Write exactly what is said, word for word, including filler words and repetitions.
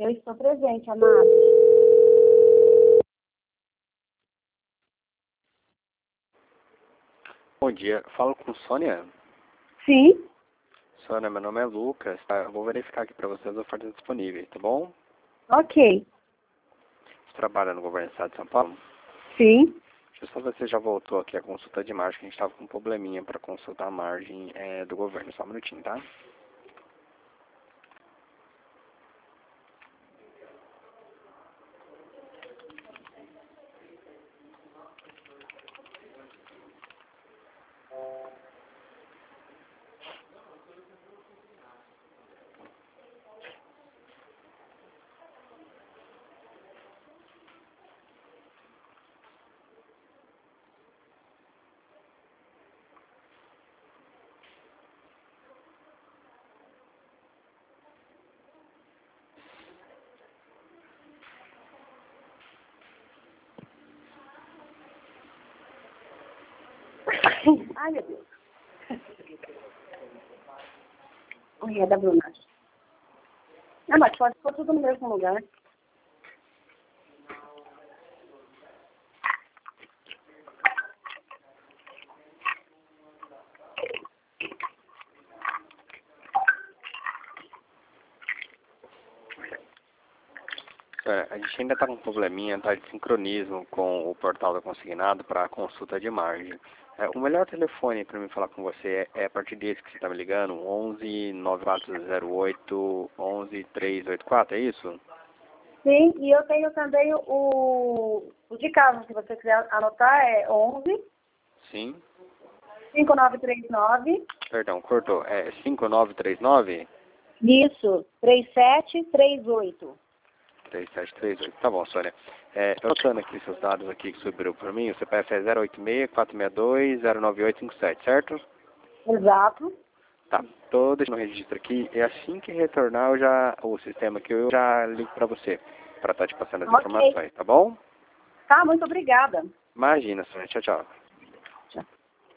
Eu estou presente, amado. Bom dia, falo com Sônia. Sim? Sônia, meu nome é Lucas, tá? Eu vou verificar aqui para vocês as ofertas disponíveis, tá bom? Ok. Você trabalha no governo do estado de São Paulo? Sim. Deixa eu só ver se você já voltou aqui a consulta de margem, que a gente estava com um probleminha para consultar a margem é, do governo. Só um minutinho, tá? Ai, meu Deus. Oi, é da Bruna. Não, mas pode pôr tudo no mesmo lugar. É, a gente ainda está com um probleminha, tá, de sincronismo com o portal da Consignado para a consulta de margem. É, o melhor telefone para mim falar com você é, é a partir desse que você está me ligando, onze nove quatro zero oito onze três oito quatro, é isso? Sim, e eu tenho também o, o de casa, se você quiser anotar, é onze, Sim. cinco nove três nove. Perdão, cortou. É cinco nove três nove? Isso, três sete três oito. três sete três oito. Tá bom, Sônia. É, eu anotando aqui seus dados aqui que subiram por mim, o C P F é zero oito seis quatro seis dois zero nove oito cinco sete, certo? Exato. Tá, tô deixando o registro aqui e assim que retornar eu já, o sistema aqui, eu já ligo pra você, pra estar te passando as Ok. informações, tá bom? Tá, muito obrigada. Imagina, Sônia. Tchau, tchau.